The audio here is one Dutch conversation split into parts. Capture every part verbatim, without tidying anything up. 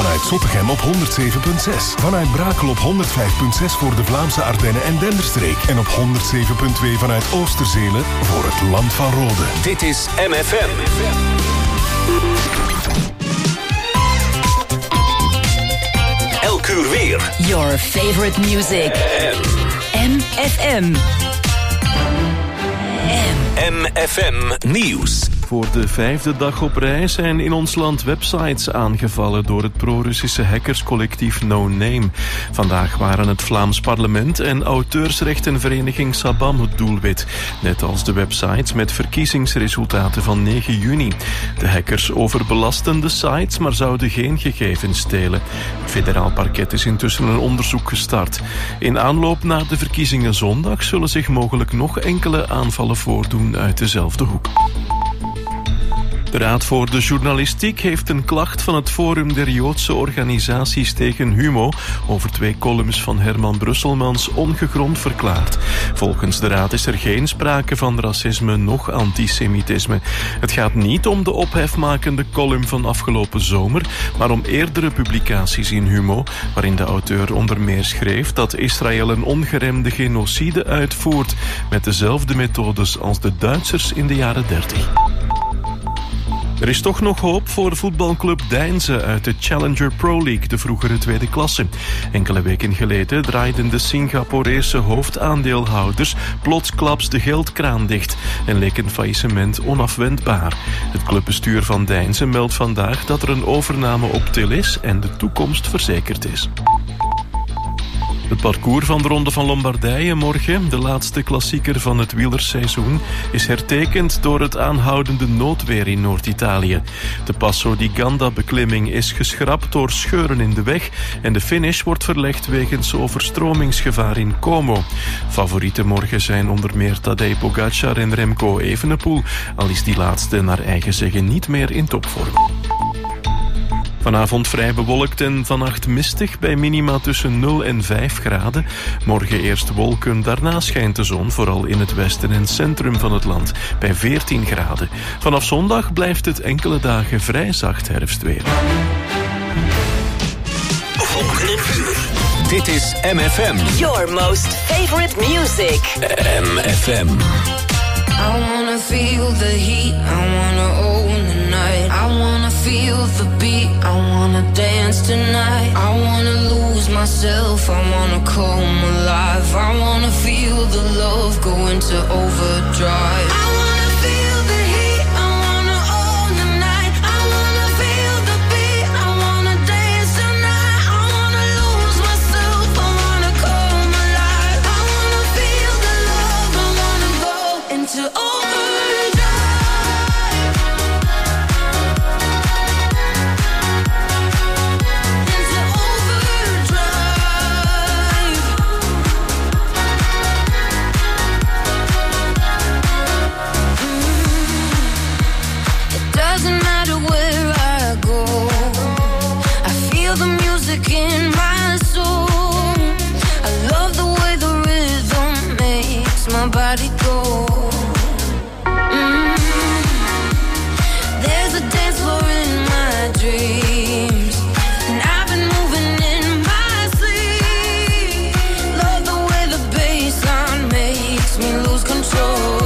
Vanuit Zottegem op honderd zeven komma zes. Vanuit Brakel op honderd vijf komma zes voor de Vlaamse Ardennen en Denderstreek. En op honderd zeven komma twee vanuit Oosterzele voor het Land van Rode. Dit is M F M. Elk uur weer. Your favorite music. M F M. M F M Nieuws. Voor de vijfde dag op rij zijn in ons land websites aangevallen door het pro-Russische hackerscollectief No Name. Vandaag waren het Vlaams Parlement en auteursrechtenvereniging Sabam het doelwit. Net als de websites met verkiezingsresultaten van negen juni. De hackers overbelasten de sites, maar zouden geen gegevens stelen. Het federaal parket is intussen een onderzoek gestart. In aanloop naar de verkiezingen zondag zullen zich mogelijk nog enkele aanvallen voordoen uit dezelfde hoek. De Raad voor de Journalistiek heeft een klacht van het Forum der Joodse Organisaties tegen Humo over twee columns van Herman Brusselmans ongegrond verklaard. Volgens de Raad is er geen sprake van racisme noch antisemitisme. Het gaat niet om de ophefmakende column van afgelopen zomer, maar om eerdere publicaties in Humo, waarin de auteur onder meer schreef dat Israël een ongeremde genocide uitvoert met dezelfde methodes als de Duitsers in de jaren dertig. Er is toch nog hoop voor voetbalclub Deinze uit de Challenger Pro League, de vroegere tweede klasse. Enkele weken geleden draaiden de Singaporese hoofdaandeelhouders plotsklaps de geldkraan dicht en leek een faillissement onafwendbaar. Het clubbestuur van Deinze meldt vandaag dat er een overname op til is en de toekomst verzekerd is. Het parcours van de Ronde van Lombardije morgen, de laatste klassieker van het wielerseizoen, is hertekend door het aanhoudende noodweer in Noord-Italië. De Passo di Ganda-beklimming is geschrapt door scheuren in de weg en de finish wordt verlegd wegens overstromingsgevaar in Como. Favorieten morgen zijn onder meer Tadej Pogacar en Remco Evenepoel, al is die laatste naar eigen zeggen niet meer in topvorm. Vanavond vrij bewolkt en vannacht mistig bij minima tussen nul en vijf graden. Morgen eerst wolken, daarna schijnt de zon, vooral in het westen en centrum van het land, bij veertien graden. Vanaf zondag blijft het enkele dagen vrij zacht herfstweer. Volgende uur. Dit is M F M. Your most favorite music. M F M. I wanna feel the heat, I wanna own the night. I wanna feel the beat, I wanna dance tonight. I wanna lose myself, I wanna come alive. I wanna feel the love go into overdrive. I wanna feel the heat, I wanna own the night. I wanna feel the beat, I wanna dance tonight. I wanna lose myself, I wanna come alive. I wanna feel the love, I wanna go into overdrive. In my soul, I love the way the rhythm makes my body go. Mm. There's a dance floor in my dreams, and I've been moving in my sleep. Love the way the bassline makes me lose control.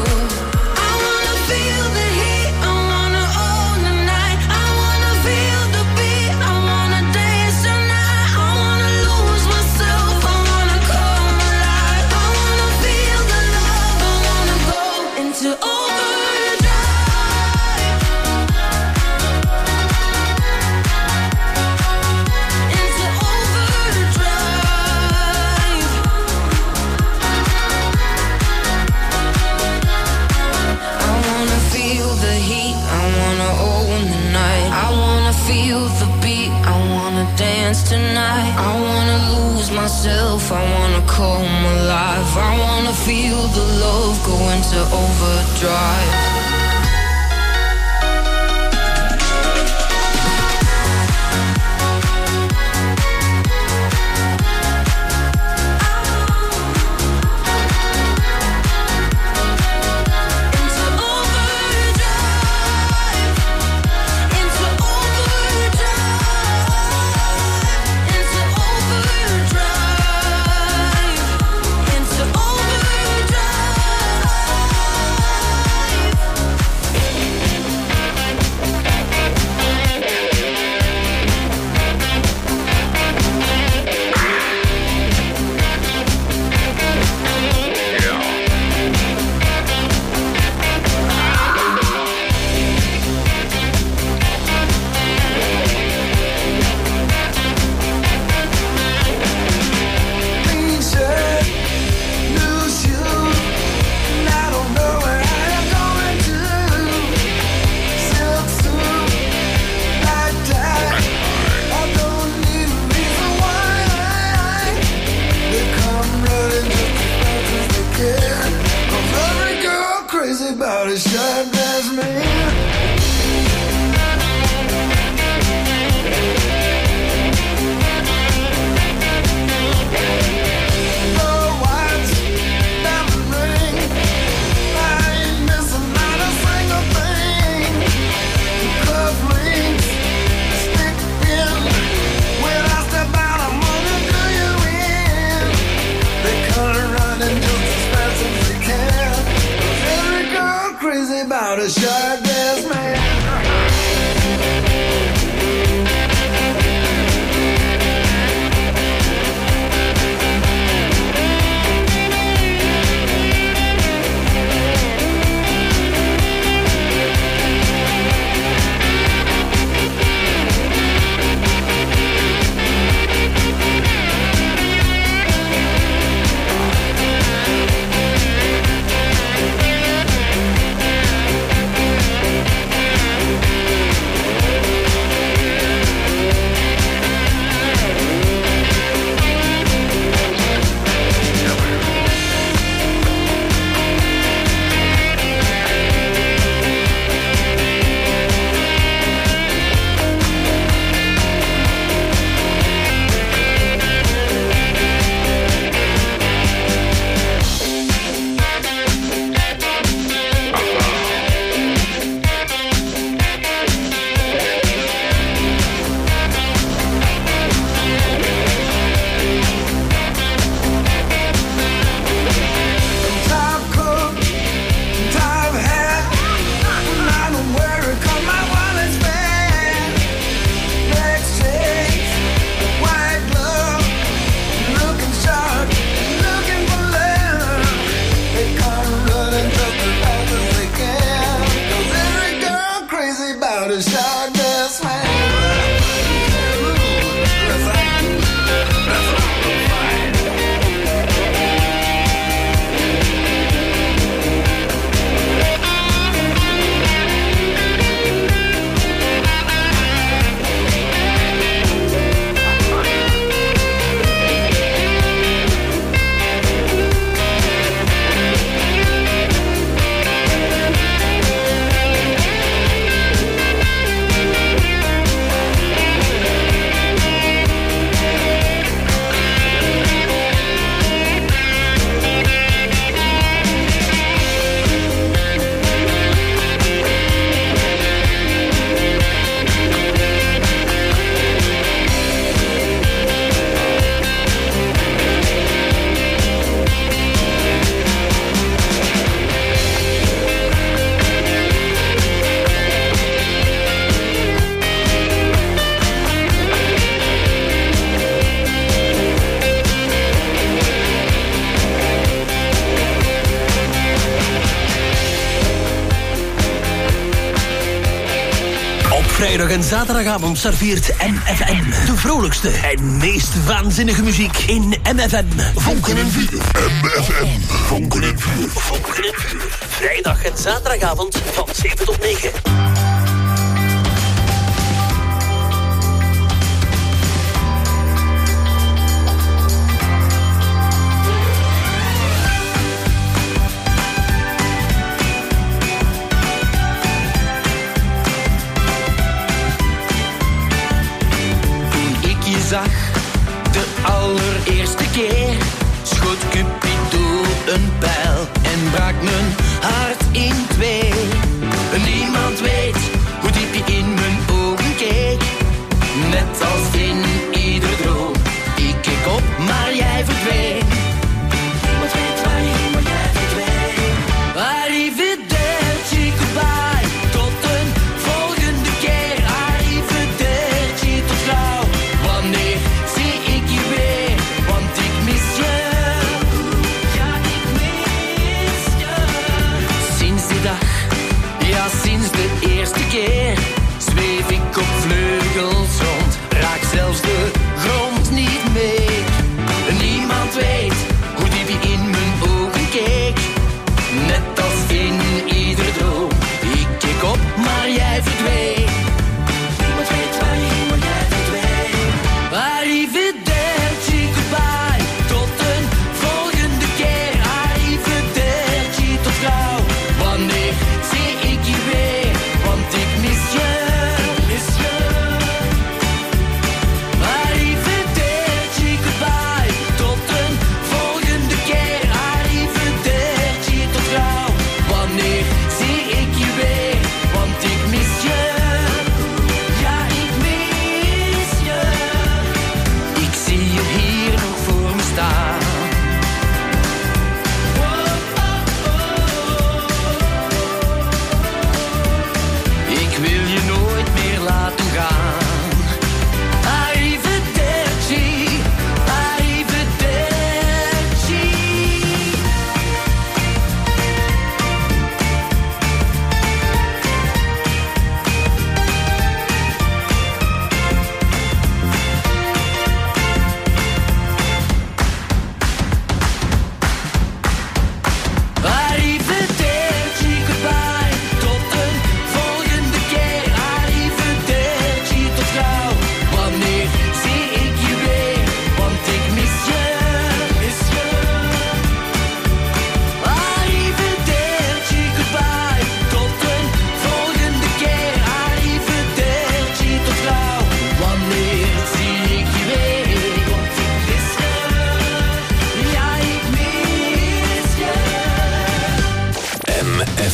Tonight, I wanna lose myself, I wanna come alive. I wanna feel the love go into overdrive. Into overdrive. about a shirtless man. Vrijdag en zaterdagavond serveert M F M de vrolijkste en meest waanzinnige muziek in M F M. Vonken en vuur. M F M. Vonken en vuur. Vonken en vuur. Vrijdag en zaterdagavond van zeven tot negen. De allereerste keer schoot Cupido een pijl en brak mijn hart in twee. Niemand weet hoe diep je in mijn ogen keek. Net als in ieder droom. Ik keek op, maar jij verdween. Wat weet waarheen, maar jij verdween. Arrivederci, goodbye. Tot een volgende keer. Arrivederci, tot gauw. Wanneer zie ik je weer? Want ik mis je. Ja, ik mis je. Sinds die dag, ja, sinds de eerste keer zweef ik op vleugels rond. Raak zelfs de grond niet meer. Niemand weet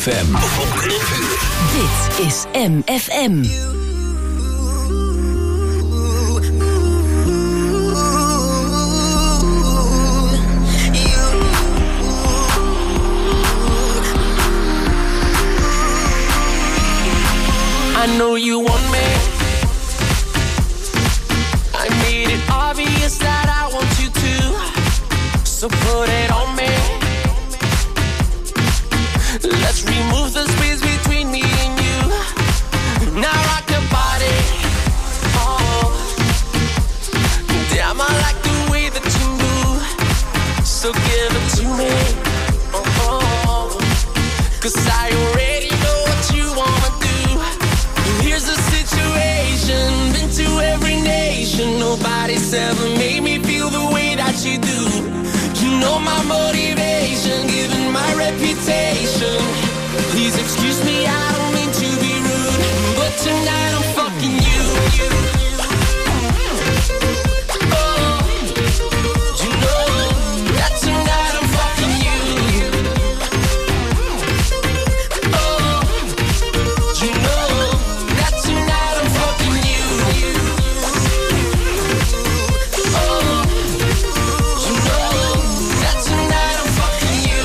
M. Vonken en Vuur. Dit is M F M. I know you want me. I made it obvious that I want you to. So put it on me. Let's remove the space between me and you. Now rock your body. Oh, damn, I like the way that you move. So give it to me. Oh, cause I already know what you wanna do. Here's the situation, been to every nation. Nobody's ever made me feel the way that you do. You know my motivation, given my reputation. Please excuse me, I don't mean to be rude, but tonight I'm fucking you. Oh, you know that tonight I'm fucking you. Oh, you know that tonight I'm fucking you. Oh, you know that tonight I'm fucking you.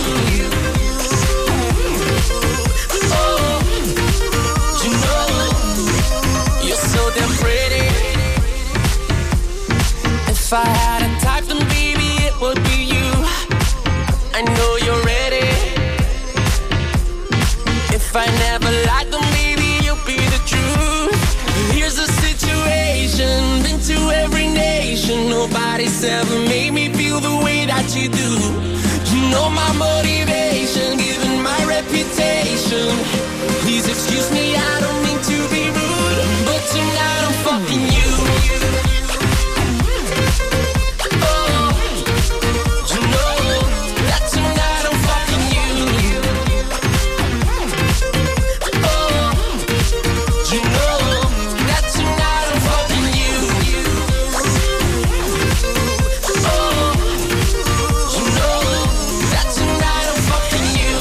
Oh, you know you're so damn pretty. If I had a type, then baby it would be you. I know you're ready. If I never lied, then baby you'll be the truth. Here's the situation, been to every nation. Nobody's ever made me feel the way that you do. You know my motivation, given my reputation. Please excuse me, I don't mean to be rude, but tonight I'm fucking you. Oh, you know that tonight I'm fucking you. Oh, you know that tonight I'm fucking you. Oh, you know that tonight I'm fucking you.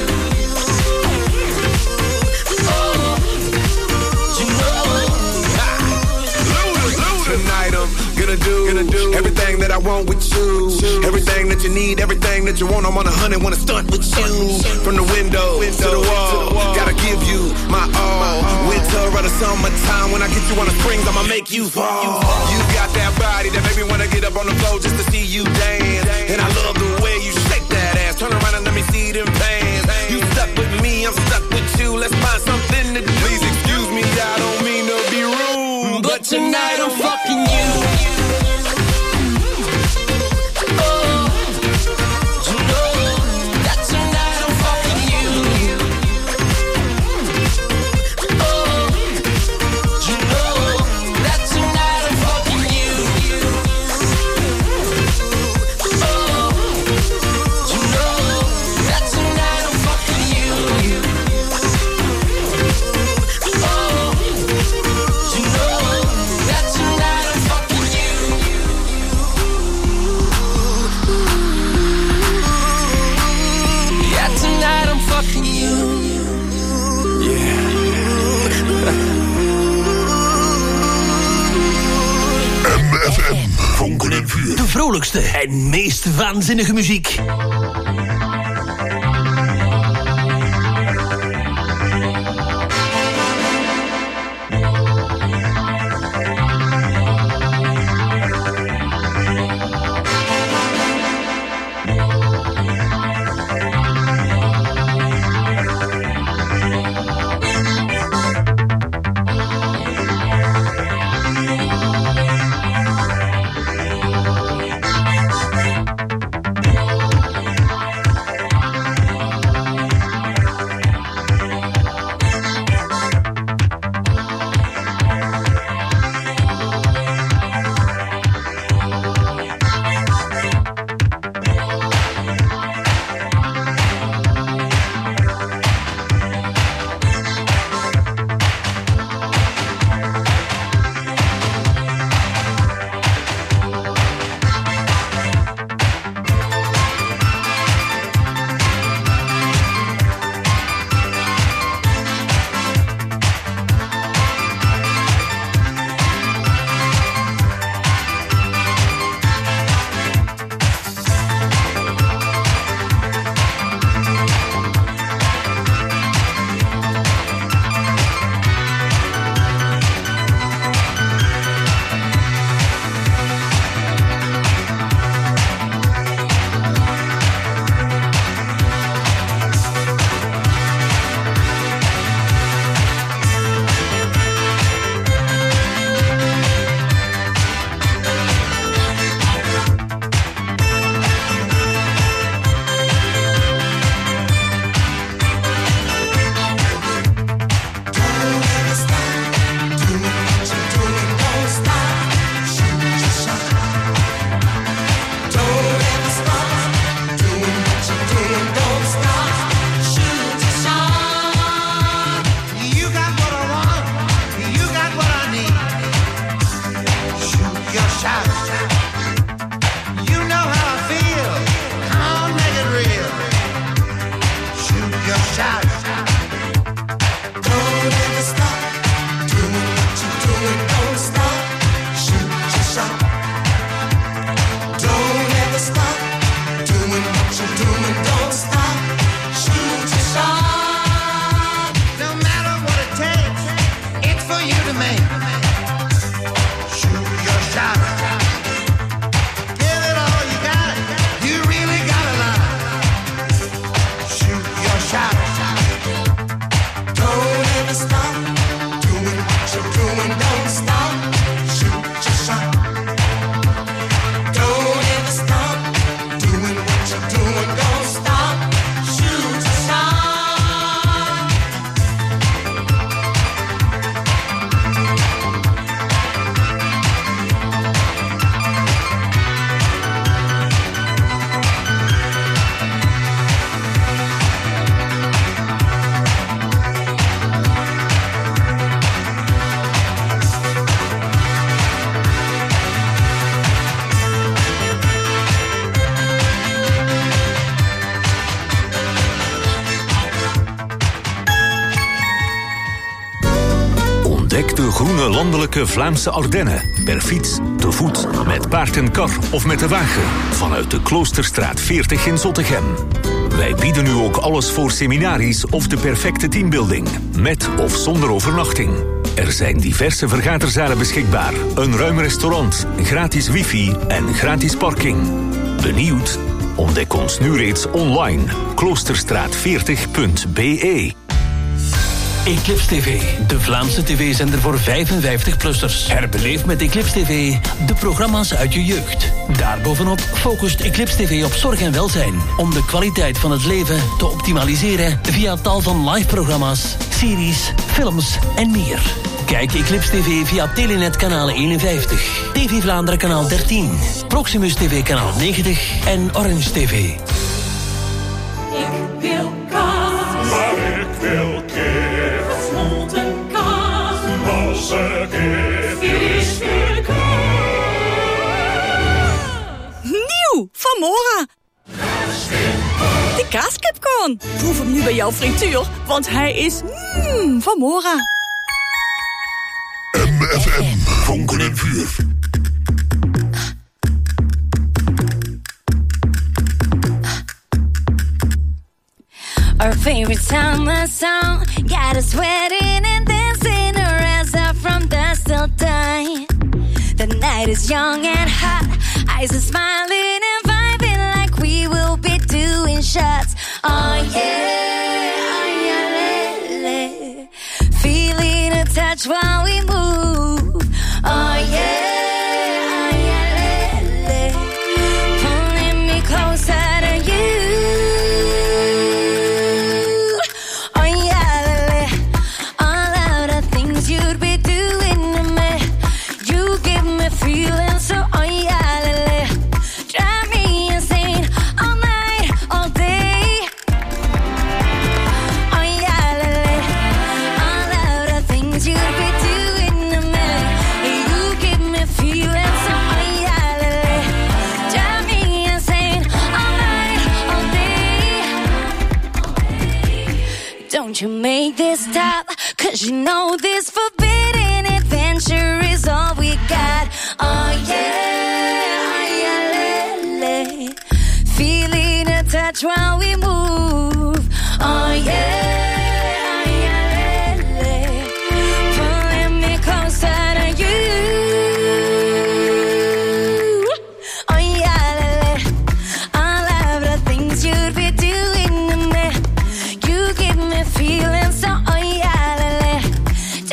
Oh, you know. Tonight I'm gonna do, gonna do everything that I want with you. Everything that you need, everything that you want. I'm on a hundred, wanna stunt with you. From the window, to the wall, gotta give you my all. Winter or the summertime, when I get you on the springs, I'ma make you fall. You got that body that make me wanna get up on the floor just to see you dance. And I love the way you shake that ass. Turn around and let me see them pants. You stuck with me, I'm stuck with you. Let's find something to do. Please excuse me, I don't mean to be rude, But tonight I'm fucking you. Oh, you know that tonight I'm fucking you. Oh, you know that tonight I'm fucking you. Oh, you know that tonight I'm fucking you. Oh, you know that tonight I'm fucking you. Yeah, tonight I'm fucking you. M F M. Vonken en Vuur. De vrolijkste en meest waanzinnige muziek. shot. You know how I feel. Come on, make it real. Shoot your shot. Don't ever stop doing what you're doing. Don't stop. Shoot your shot. Don't ever stop doing what you're doing. Don't stop. Shoot your shot. No matter what it takes, it's for you to make. Shoot your shot. Give it all you got. You really got a lot. Shoot your shot. Don't ever stop doing what you're doing. Don't stop. Shoot your shot. Don't ever stop doing what you're doing. Don't stop. Shoot your shot. Ontdek de groene landelijke Vlaamse Ardennen. Per fiets, te voet, met paard en kar of met de wagen. Vanuit de Kloosterstraat veertig in Zottegem. Wij bieden nu ook alles voor seminaries of de perfecte teambuilding. Met of zonder overnachting. Er zijn diverse vergaderzalen beschikbaar. Een ruim restaurant, gratis wifi en gratis parking. Benieuwd? Ontdek ons nu reeds online. kloosterstraat veertig punt b e. Eclipse T V, de Vlaamse tv-zender voor vijfenvijftig-plussers. Herbeleef met Eclipse T V de programma's uit je jeugd. Daarbovenop focust Eclipse T V op zorg en welzijn. Om de kwaliteit van het leven te optimaliseren via tal van live-programma's, series, films en meer. Kijk Eclipse T V via Telenet kanaal eenenvijftig, T V Vlaanderen kanaal dertien, Proximus T V kanaal negentig en Orange T V. Ik wil kaas. Maar ik wil kip. Gesmolten kaas. Losse kip. Fischkaas. Nieuw van Mora. De kaaskipcorn. Proef hem nu bij jouw frituur, want hij is mm, van Mora. M F M, vonken en vuur. Our favorite summer song got us sweating and dancing our ass off from dusk till dawn. The night is young and hot, eyes are smiling and vibing like we will be doing shots. Oh yeah, oh yeah, le, le. Feeling a touch while we move. Oh yeah. Don't you make this stop, cause you know this forbidden adventure is all we got. Oh yeah, oh yeah, le, le. Feeling a touch while we move. Oh yeah, oh yeah, le, le. Pulling me closer to you. Oh yeah, le, le. All of the things you'd be doing to me. You give me feeling so, oh yeah, le, le.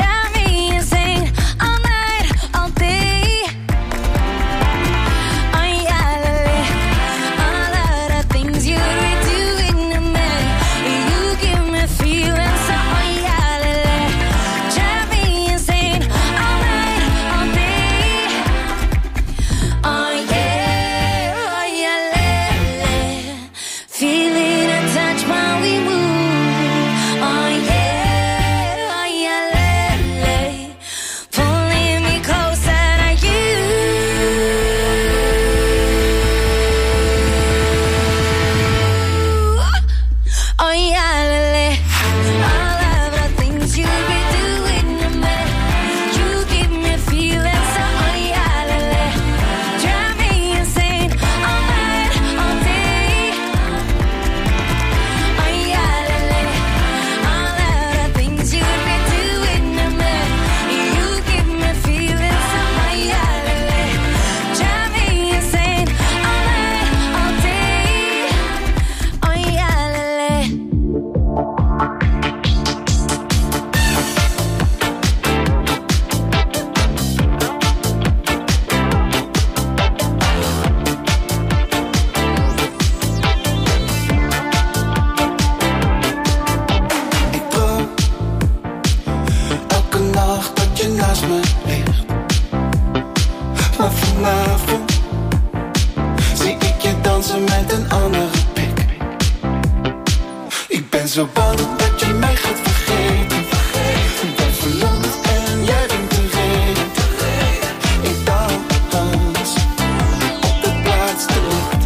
zo bang dat je mij gaat vergeten. Ik ben verlamd en jij bent de reden. Ik dans op het laatste licht.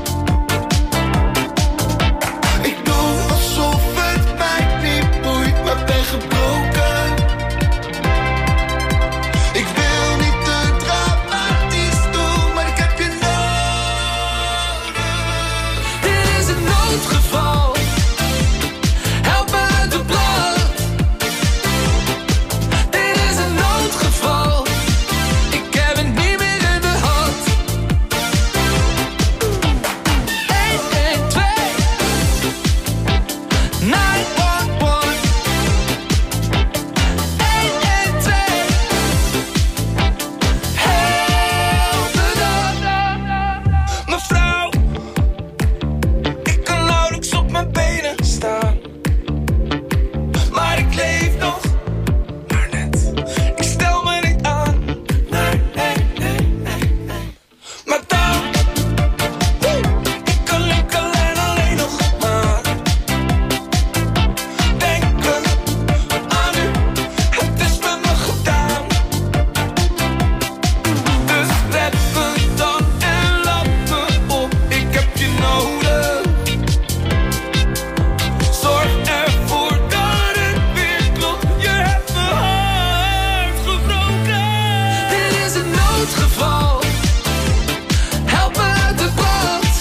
Ik doe alsof het mij niet boeit, maar ben gebroken. Ik wil niet te dramatisch doen, maar ik heb je nodig. Dit is een noodgeval. Help me uit de brand. Dit is een noodgeval. Ik heb het niet meer in de hand. één één twee negen een een één één twee Help me dan. Mevrouw, ik kan nauwelijks op mijn benen staan. Maar ik leef nog, maar net. Ik stel me niet aan. Nee, nee, nee, nee, nee. Maar dan, woe, ik kan lukken en alleen nog maar denken aan u. Het is met me gedaan. Dus red me dan en laat me op. Ik heb je nodig. Zorg ervoor dat het weer klopt. Je hebt mijn hart gebroken. Dit is een noodgeval. Help me uit de brand.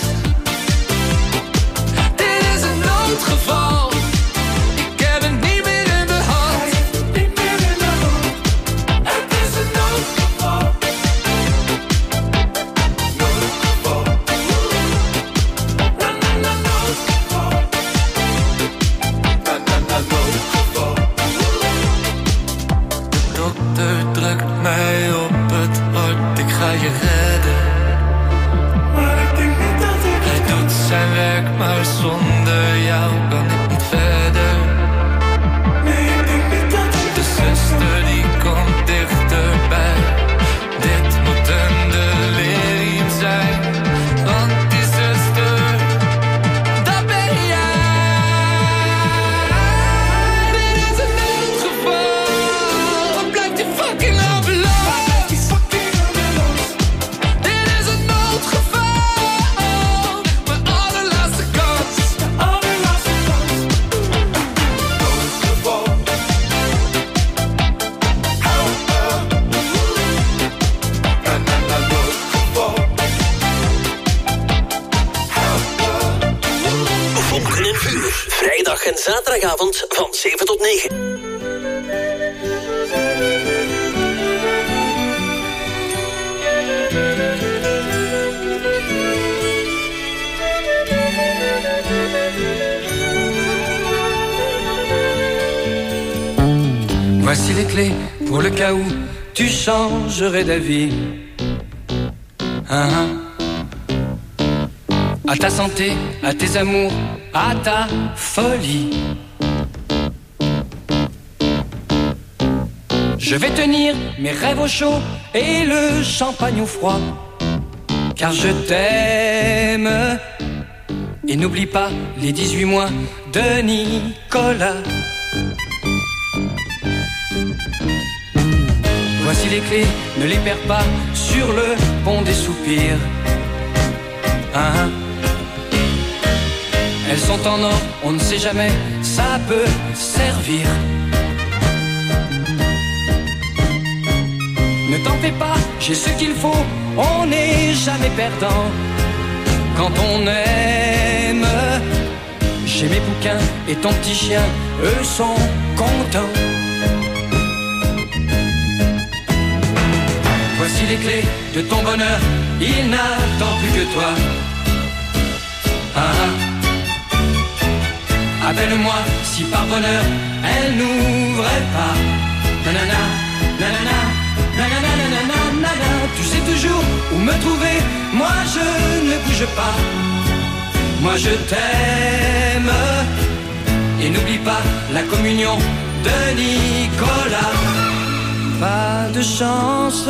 Dit is een noodgeval. Ik heb het niet meer in de hand. Niet meer in de hand. Het is een noodgeval. Noodgeval. Na na na noodgeval. Na na na noodgeval. De dokter drukt mij op het hart. Ik ga je redden. Maar ik denk niet dat ik. Hij doet zijn werk, maar zonder jou kan ik niet verder. Nee, ik denk niet dat ik. De zuster die komt dichterbij. Dit moet een delirium zijn. Want die zuster, dat ben jij. Dit is een noodgeval. Wat blijft die fucking ambulance? Dit is een noodgeval. Mijn allerlaatste kans. Allerlaatste kans. Noodgeval. Help me. Na na na noodgeval. Help me. Vonken en Vuur. Vrijdag en zaterdagavond van zeven tot negen. Voici les clés pour le cas où tu changerais d'avis. Hein, hein. À ta santé, à tes amours, à ta folie. Je vais tenir mes rêves au chaud et le champagne au froid. Car je t'aime. Et n'oublie pas les dix-huit mois de Nicolas. Voici les clés, ne les perds pas sur le pont des soupirs. Hein? Elles sont en or, on ne sait jamais, ça peut servir. Ne t'en fais pas, j'ai ce qu'il faut, on n'est jamais perdant. Quand on aime, j'ai mes bouquins et ton petit chien, eux sont contents. Voici les clés de ton bonheur, il n'attend plus que toi. Ah, ah. Appelle-moi si par bonheur elle n'ouvrait pas. Nanana, nanana, nanana, nanana, nanana. Tu sais toujours où me trouver, moi je ne bouge pas. Moi je t'aime. Et n'oublie pas la communion de Nicolas. Pas de chance,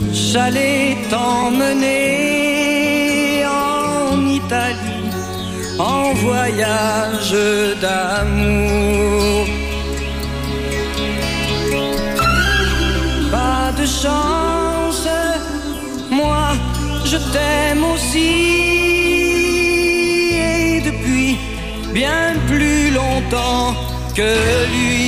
j'allais t'emmener en Italie en voyage d'amour. Pas de chance, moi je t'aime aussi, et depuis bien plus longtemps que lui.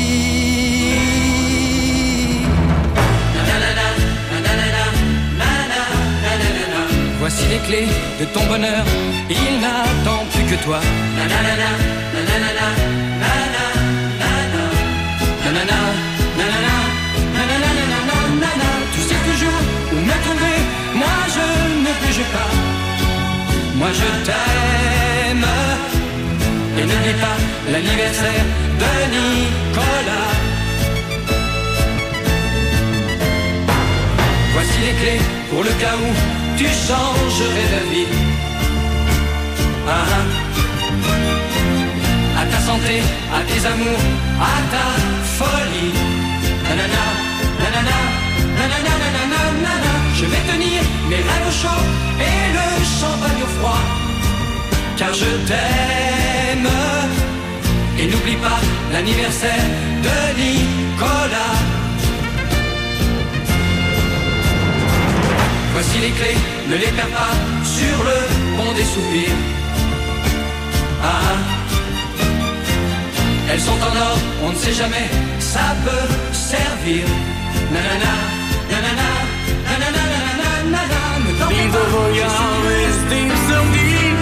Voici les clés de ton bonheur, il n'attend plus que toi. Nanana, nanana, nanana, nanana, nanana, nanana, nanana. Tu sais toujours où me trouver, moi je ne bouge pas. Moi je t'aime. Et n'oublie pas l'anniversaire de Nicolas. Voici les clés pour le cas où tu changerais d'avis. Ah, ah. À ta santé, à tes amours, à ta folie. Nanana, nanana, nanana, nanana, nanana. Je vais tenir mes rêves au chaud et le champagne au froid, car je t'aime. Et n'oublie pas l'anniversaire de Nicolas. Voici les clés, ne les perds pas sur le pont des soupirs. Ah, ah. Elles sont en or, on ne sait jamais, ça peut servir. Nanana, nanana, nanana, nanana, nanana. Ne t'en fais pas, je suis so deep.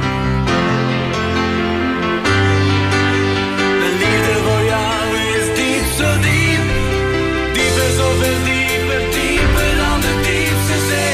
De liefde voor jou is diep, zo diep. Dieper, zoveel dieper, dieper dan de diepste zee.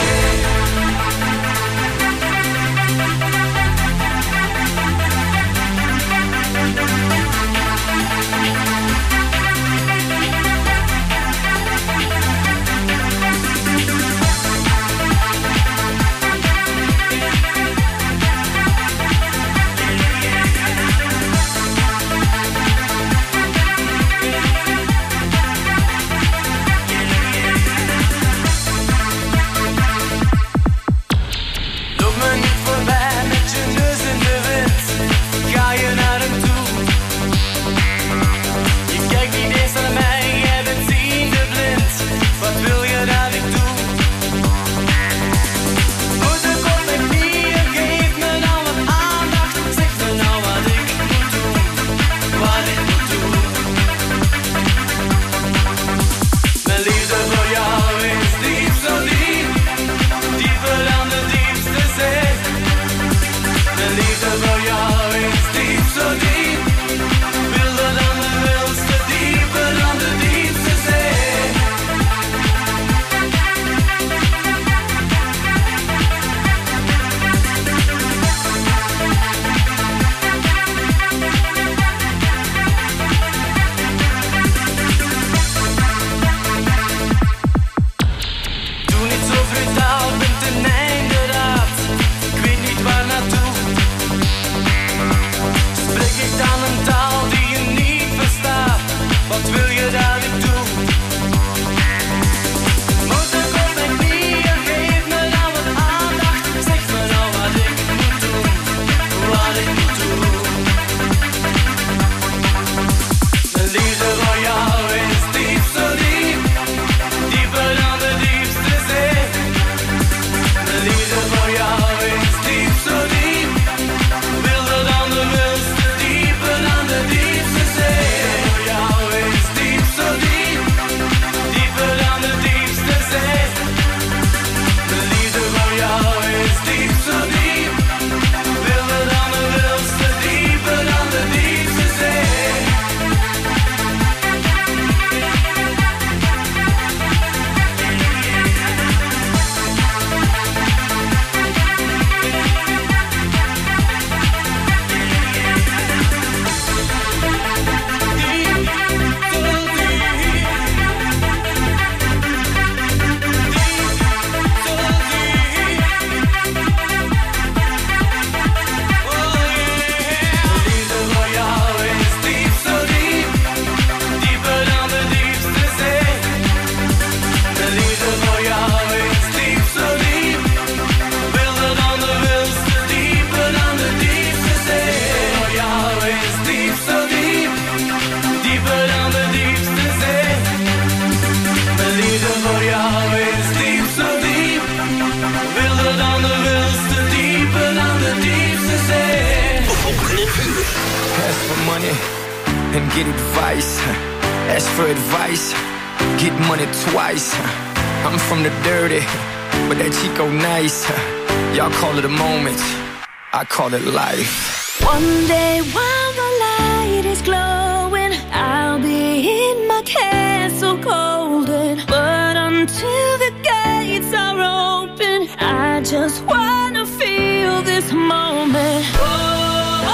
money and get advice. Ask for advice, get money twice. I'm from the dirty, but that Chico nice. Y'all call it a moment, I call it life. One day while the light is glowing, I'll be in my castle golden. But until the gates are open, I just wanna feel this moment. Oh,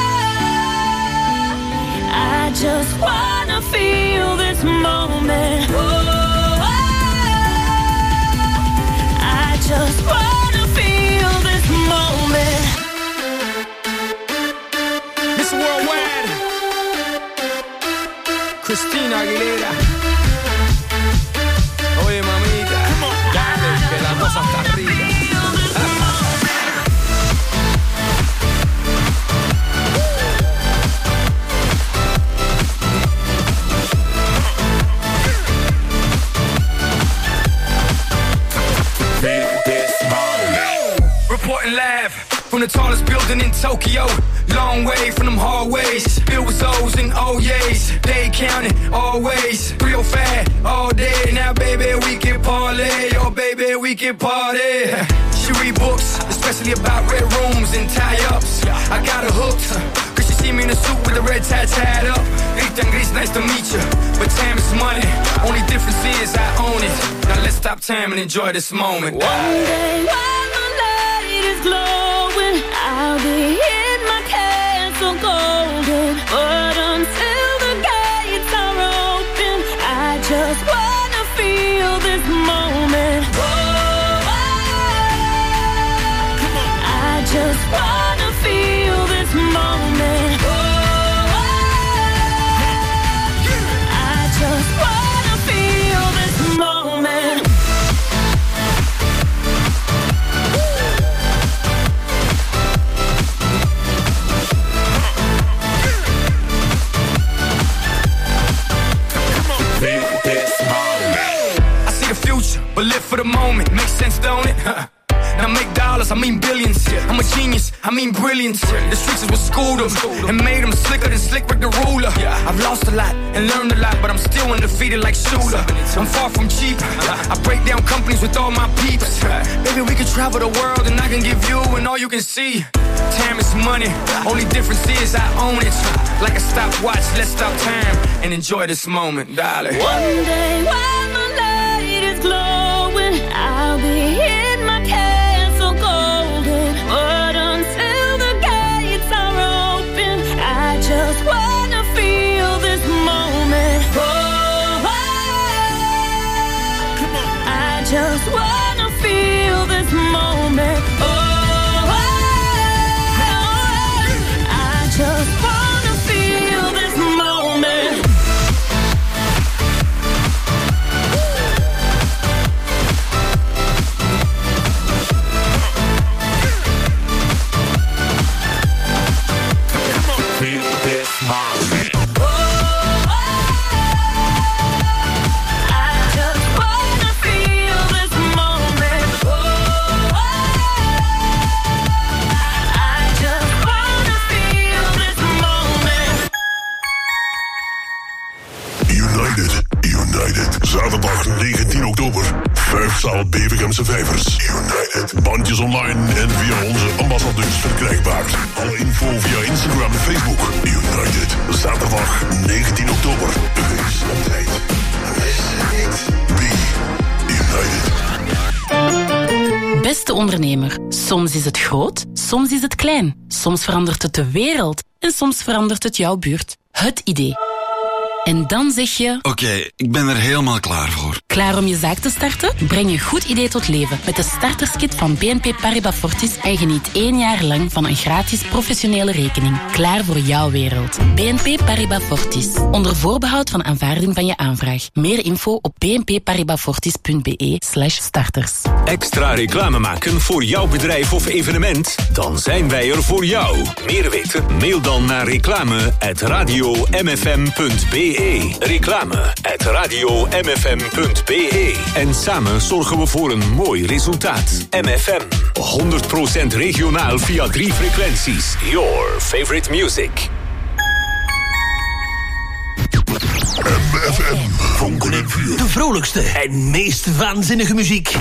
I just wanna feel this moment. Oh, I just wanna feel this moment. Miss Worldwide, Christina Aguilera. Oye, mamita, dale, que la cosa está arriba. Reporting live from the tallest building in Tokyo. Long way from them hallways, filled with O's and O's. They counting always, real fat all day. Now baby we can parlay, oh baby we can party. She read books, especially about red rooms and tie-ups. I got her hooked, cause she see me in a suit with the red tie tied up. Rita and Gris, nice to meet you, but time is money. Only difference is I own it. Now let's stop time and enjoy this moment. One day while the light is glowing, I'll be in my castle golden. But until the gates are open, I just wanna feel this moment. Oh, I just wanna feel this moment. Oh, I just wanna feel this moment. I see the future, but live for the moment. Makes sense, don't it? Now make dollars, I mean billions. I'm a genius, I mean brilliance. The streets is what schooled them and made them slicker than Slick Rick the ruler. I've lost a lot and learned a lot, but I'm still undefeated like Shooter. I'm far from cheap, I break down companies with all my peeps. Baby, we can travel the world and I can give you and all you can see. Time is money, only difference is I own it. Like a stopwatch, let's stop time and enjoy this moment, darling. One day while the light is glowing, I'll be in my castle golden. But until the gates are open, I just wanna feel this moment. Oh, I just wanna feel this moment. Oh, I just wanna feel this moment. Feel this moment. I just wanna feel this moment. Oh, I just wanna feel this moment. United, United. Zaterdag negentien oktober. Vijfzaal Bevergemse Vijvers. United. Bandjes online en via onze ambassadeurs verkrijgbaar. Alle info via Instagram en Facebook. United. Zaterdag negentien oktober. Wees op tijd. Mis het niet. Be United. Beste ondernemer, soms is het groot, soms is het klein. Soms verandert het de wereld en soms verandert het jouw buurt. Het idee. En dan zeg je... Oké, okay, ik ben er helemaal klaar voor. Klaar om je zaak te starten? Breng een goed idee tot leven met de starterskit van B N P Paribas Fortis en geniet één jaar lang van een gratis professionele rekening. Klaar voor jouw wereld. B N P Paribas Fortis. Onder voorbehoud van aanvaarding van je aanvraag. Meer info op bnpparibasfortis.be slash starters. Extra reclame maken voor jouw bedrijf of evenement? Dan zijn wij er voor jou. Meer weten? Mail dan naar reclame at radio m f m punt b e. Reclame at radio m f m punt b e. En samen zorgen we voor een mooi resultaat. M F M. honderd procent regionaal via drie frequenties. Your favorite music. M F M. Vonken en vuur. De vrolijkste en meest waanzinnige muziek.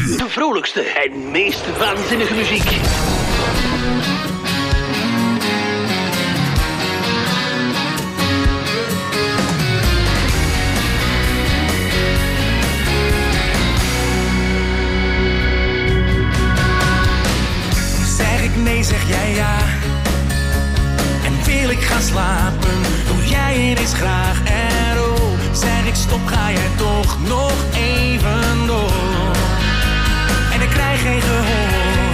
uur. De vrolijkste en meest waanzinnige muziek. Zeg ik nee, zeg jij ja. En wil ik gaan slapen, doe jij ineens graag en oh. Zeg ik stop, ga jij toch nog even door. En ik krijg geen gehoor.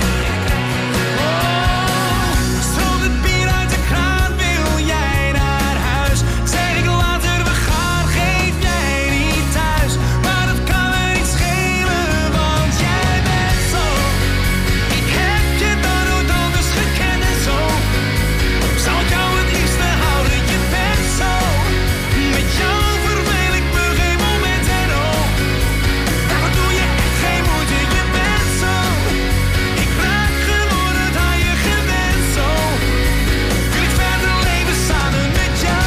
Oh, stroomt het bier uit de kraan, wil jij naar huis? Zeg ik later, we gaan, geef jij niet thuis. Maar dat kan me niet schelen, want jij bent zo. Ik heb je dan ook anders gekend en zo. Zou ik jou het liefste houden, je bent zo. Met jou verveel ik me geen moment en oh. Daarvoor doe je echt geen moeite, je bent zo. Ik raak geworden aan je gewend zo. Wil ik verder leven samen met jou.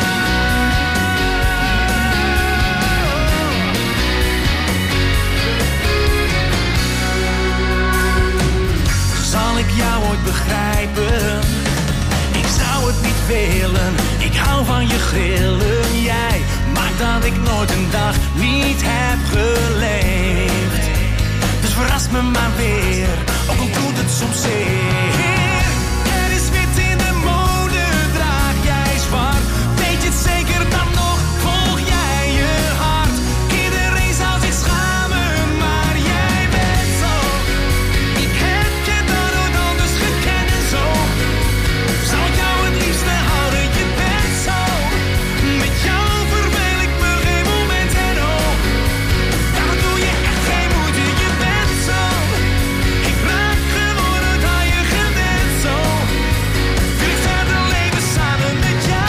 Zal ik jou ooit begrijpen? Ik zou het niet willen, ik hou van je grillen. Jij maakt dat ik nooit een dag niet heb geleefd. Dus verras me maar weer, ook al doet het soms zeer. Er is wit in de mode, draag jij zwart. Weet je het zeker dan nog, volg jij je hart. Iedereen zou zich schamen, maar jij bent zo. Ik heb je dan ook anders gekend en zo. Zou ik jou het liefste houden, je bent zo. Met jou verveel ik me geen moment en oh. Daarom doe je echt geen moeite, je bent zo. Ik raak geworden aan je gewend zo. Wil ik verder leven samen met jou.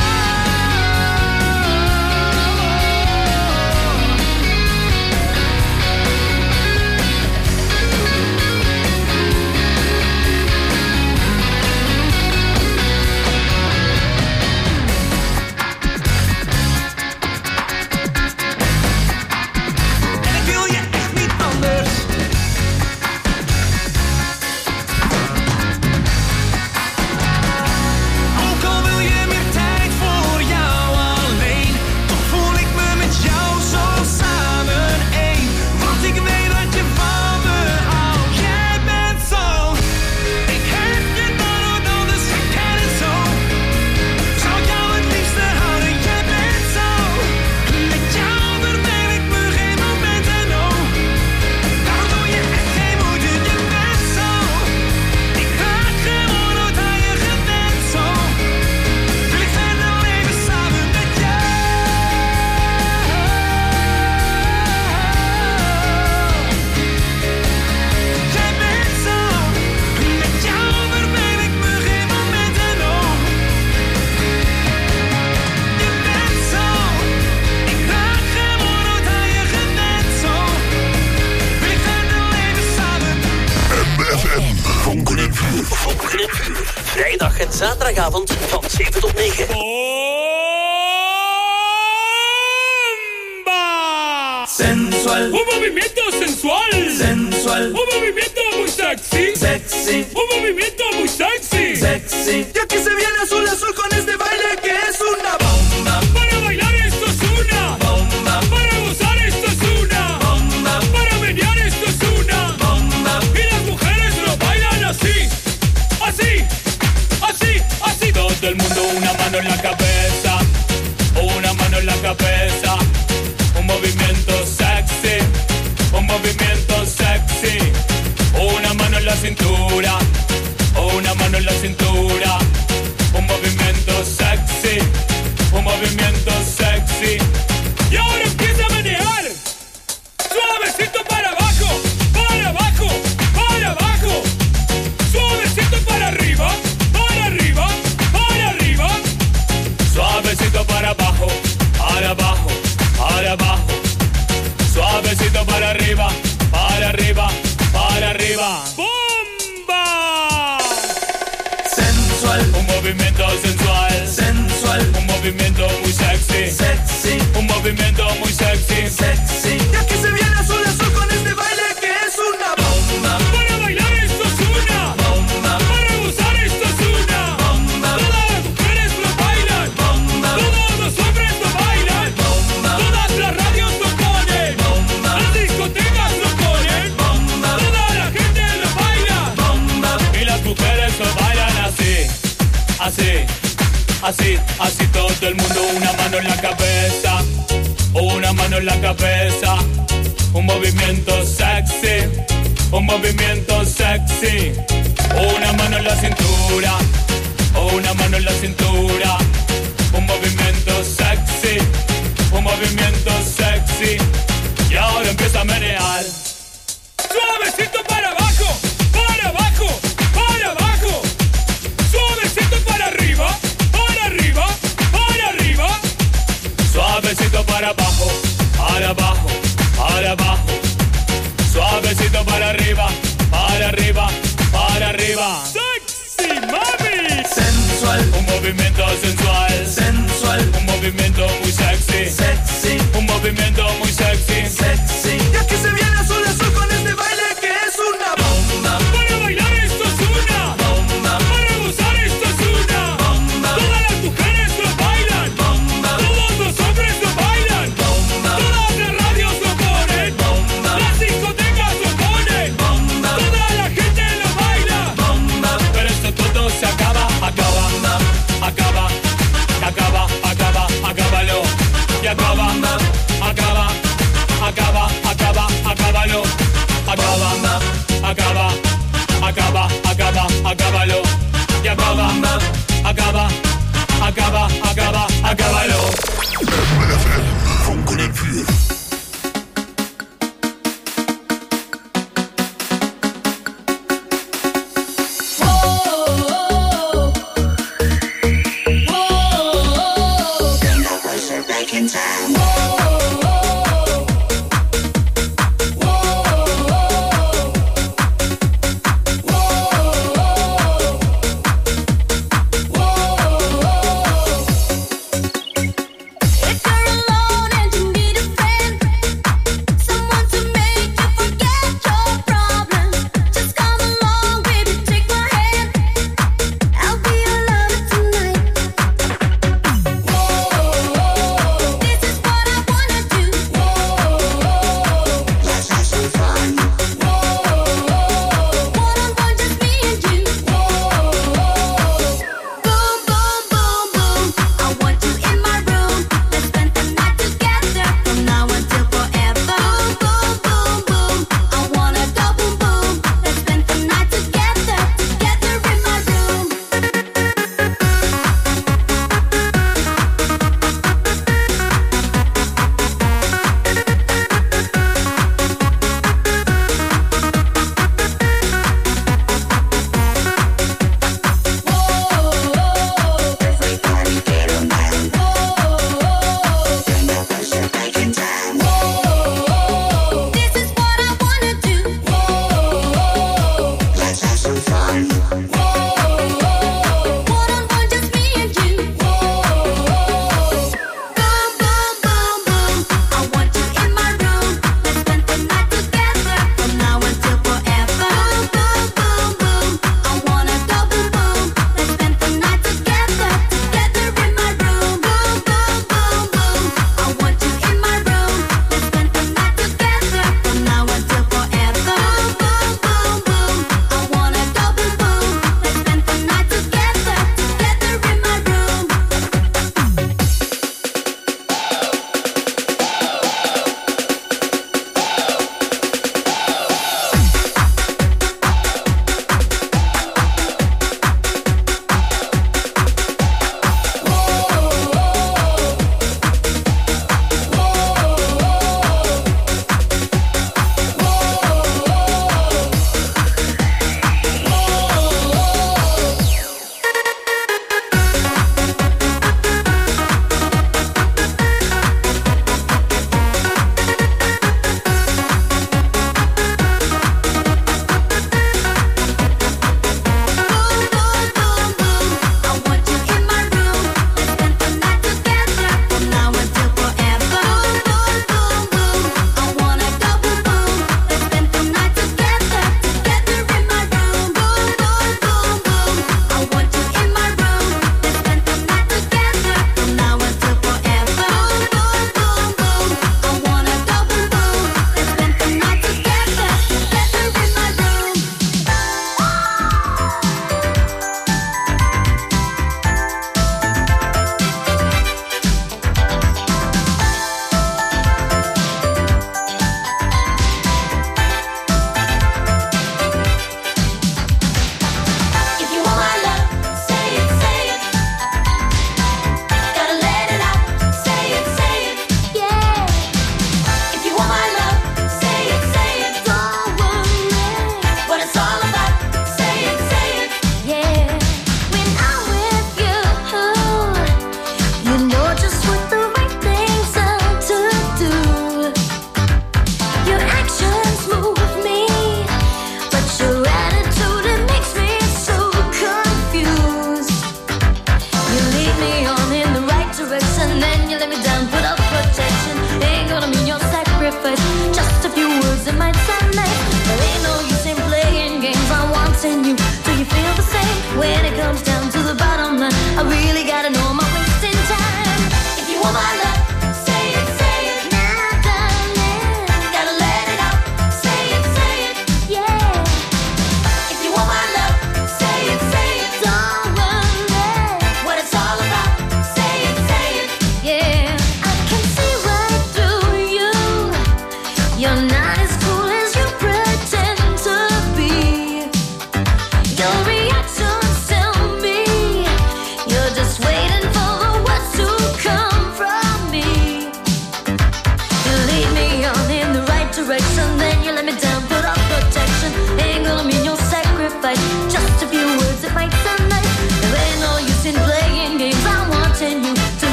En ik wil je echt niet anders. Ook al wil je meer tijd voor jou alleen, toch voel ik me met jou zo samen één. Want ik weet dat je van me houdt. Jij bent zo. Ik heb je dan ook anders gekend en zo. Zou ik jou het liefste houden, jij bent zo. Met jou verveel ik me geen moment en oh. Daarom doe je echt geen moeite, je bent zo. Ik raak gewoon aan je gewend zo. Wil ik verder leven samen met jou. Jij bent zo. Met jou verveel ik me geen moment en oh. Je bent zo. Ik raak gewoon aan je gewend zo. Wil ik verder leven samen. M F M, vonken en vuur. Vonken en vuur. Vrijdag en zaterdagavond van zeven tot negen. Sensual. Un movimiento sensual. Sensual. Un movimiento muy sexy. Sexy. Un movimiento muy sexy. Sexy. Y aquí se viene azul azul con este baile que es una bomba. Para bailar esto es una Bomba. Para gozar esto es una Bomba. Para menear esto es una Bomba. Y las mujeres lo bailan así. Así. Así. Así. Todo el mundo una mano en la cabeza. Una mano en la cabeza. Un movimiento sexy. Un movimiento sexy. Una mano en la cintura. Una mano en la cintura. Un movimiento sexy. Un movimiento sexy. Y ahora empieza a menear. Suavecito para abajo. Para abajo. Para abajo. Suavecito para arriba. Para arriba. Para arriba. Suavecito para abajo. Para abajo. Para abajo. Suavecito para arriba. Para arriba. Para arriba. ¡Bomba! Sensual. Un movimiento sensual. Sensual. Un movimiento muy sexy. Sexy. Un movimiento muy sexy. Sexy. Y aquí se viene azul azul con este baile que es una así, así todo el mundo, una mano en la cabeza, una mano en la cabeza, un movimiento sexy, un movimiento sexy, una mano en la cintura, una mano en la cintura, un movimiento sexy, un movimiento sexy, y ahora empieza a menear, suavecito para abajo, para abajo, para abajo, suavecito para arriba, para arriba, para arriba, suavecito para abajo, para abajo, para abajo, suavecito para arriba, para arriba, para arriba. Sexy mami, sensual, un movimiento sensual, sensual, un movimiento muy sexy, sexy, un movimiento muy sexy, sexy. Y aquí se viene azul azul con este baile que es una bomba. Para bailar esto es una bomba. Para gozar esto es una bomba. Todas las mujeres lo bailan bomba. Todos los hombres lo bailan bomba. Todas las radios lo ponen bomba. Las discotecas lo ponen bomba. Toda la gente lo baila bomba. Pero esto todo se acaba, acaba, acaba, acaba, acaba, acábalo. Y acaba, acaba, acaba, acaba, acábalo. Acaba, acaba, acaba, acaba, acábalo. Y acaba, acaba.